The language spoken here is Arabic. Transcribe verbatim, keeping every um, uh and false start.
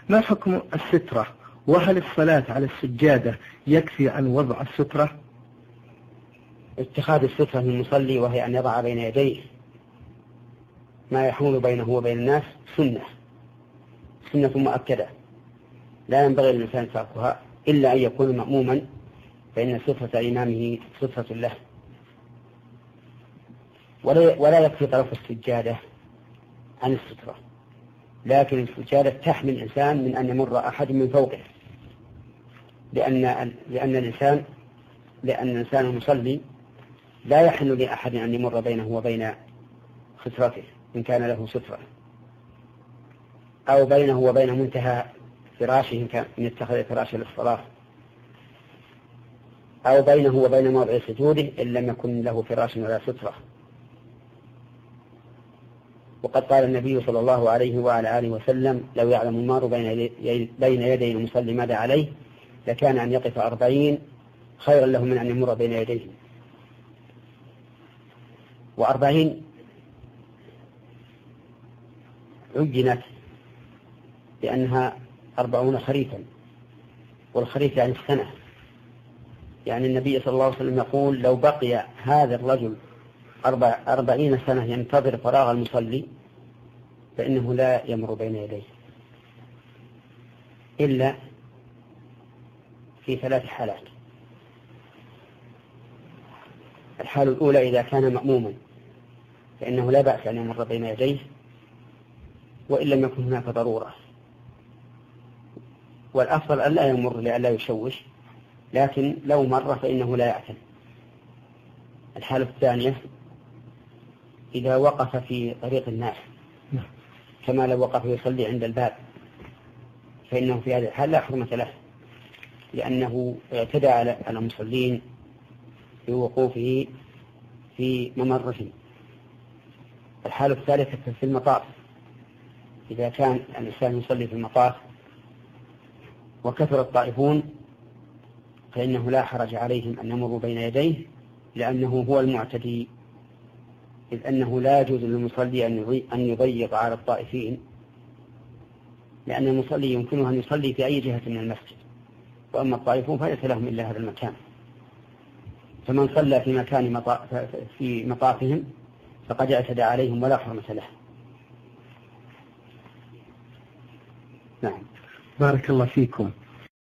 ما حكم السترة؟ وهل الصلاة على السجادة يكفي عن وضع السترة؟ اتخاذ السترة للمصلي وهي أن يضع بين يديه ما يحول بينه وبين الناس سنة سنة مؤكدة لا ينبغي للإنسان تركها إلا أن يكون مأموما، فإن سترة إمامه سترة له. ولا يكفي طرف السجادة عن السترة، لكن السجادة تحمي الإنسان من أن يمر أحد من فوقه، لأن لأن الإنسان لأن الإنسان المصلي لا يحل لأحد أن يمر بينه وبين سترته إن كان له سترة، أو بينه وبين منتهى فراشه إن كان يتخذ فراشه للصلاة، أو بينه وبين موضع سجوده إن لم يكن له فراش ولا سترة. وقد قال النبي صلى الله عليه وعلى آله وسلم: لو يعلم المار بين يدي المصلي ماذا عليه لكان أن يقف أربعين خيرا له من أن يمر بين يديه. وأربعين عجنت لأنها أربعون خريفا، والخريف يعني السنة، يعني النبي صلى الله عليه وسلم يقول: لو بقي هذا الرجل أربع أربعين سنة ينتظر فراغ المصلي فإنه لا يمر بين يديه إلا في ثلاث حالات. الحالة الأولى إذا كان مأموما فإنه لا بأس أن يمر بين يديه وإن لم يكن هناك ضرورة، والأفضل أن لا يمر لئلا يشوش، لكن لو مر فإنه لا يعتل. الحالة الثانية إذا وقف في طريق الناس كما لو وقف يصلي عند الباب فإنه في هذه الحالة لا حرمة له، لأنه اعتدى على المصلين بوقوفه في ممرهم. الحالة الثالثة في المطاف، إذا كان الإنسان يصلي في المطاف وكثر الطائفون فإنه لا حرج عليهم أن يمروا بين يديه، لأنه هو المعتدي، إذ أنه لا يجوز للمصلي أن يضيق على الطائفين، لأن المصلي يمكنه أن يصلي في أي جهة من المسجد، وأما الطائفون فليس لهم إلا هذا المكان. فمن صلى في مكان مطا... في مطافهم فقد اعتدى عليهم ولا حرمة له. نعم. بارك الله فيكم.